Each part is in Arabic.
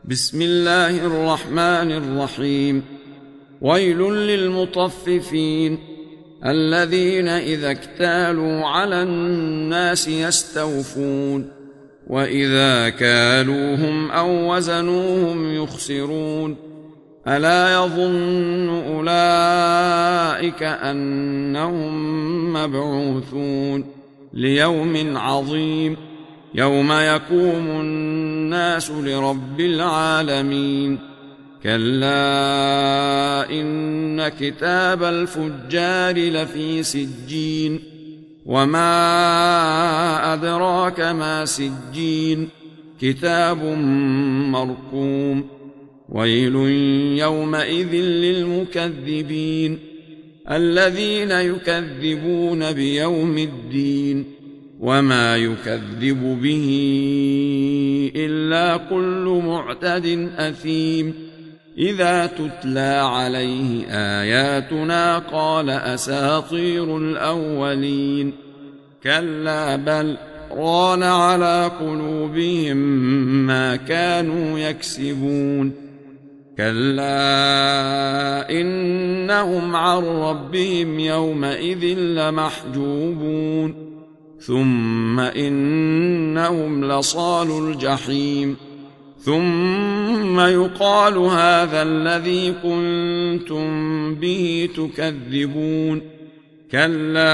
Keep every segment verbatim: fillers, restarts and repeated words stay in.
بسم الله الرحمن الرحيم. ويل للمطففين الذين إذا اكتالوا على الناس يستوفون وإذا كالوهم أو وزنوهم يخسرون ألا يظن أولئك أنهم مبعوثون ليوم عظيم يوم يقوم الناس لرب العالمين كلا إن كتاب الفجار لفي سجين وما أدراك ما سجين كتاب مرقوم ويل يومئذ للمكذبين الذين يكذبون بيوم الدين وما يكذب به إلا كل معتد أثيم إذا تتلى عليه آياتنا قال أساطير الأولين كلا بل ران على قلوبهم ما كانوا يكسبون كلا إنهم عن ربهم يومئذ لمحجوبون ثم إنهم لصالوا الجحيم ثم يقال هذا الذي كنتم به تكذبون كلا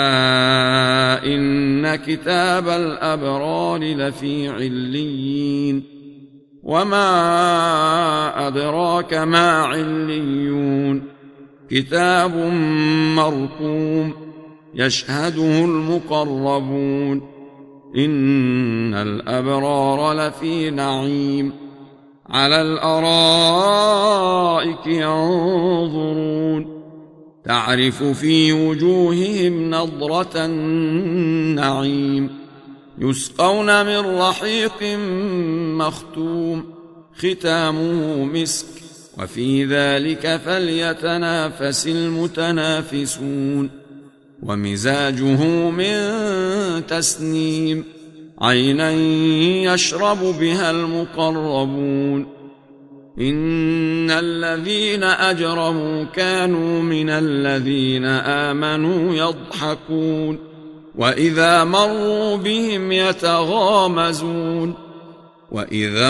إن كتاب الأبرار لفي عليين وما أدراك ما عليون كتاب مرقوم يشهده المقربون إن الأبرار لفي نعيم على الأرائك ينظرون تعرف في وجوههم نضرة النعيم يسقون من رحيق مختوم ختامه مسك وفي ذلك فليتنافس المتنافسون ومزاجه من تسنيم عينا يشرب بها المقربون إن الذين أجرموا كانوا من الذين آمنوا يضحكون وإذا مروا بهم يتغامزون وإذا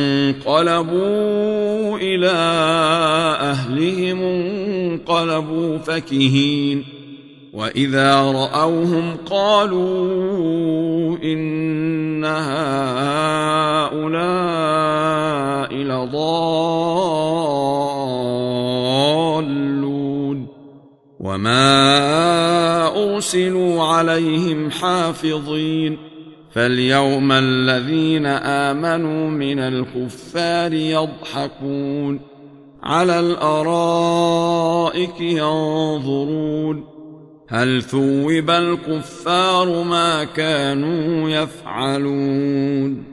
انقلبوا إلى أهلهم انقلبوا فكهين وإذا رأوهم قالوا إن هؤلاء لضالون وما أرسلوا عليهم حافظين فاليوم الذين آمنوا من الكفار يضحكون على الأرائك ينظرون هل ثوب الكفار ما كانوا يفعلون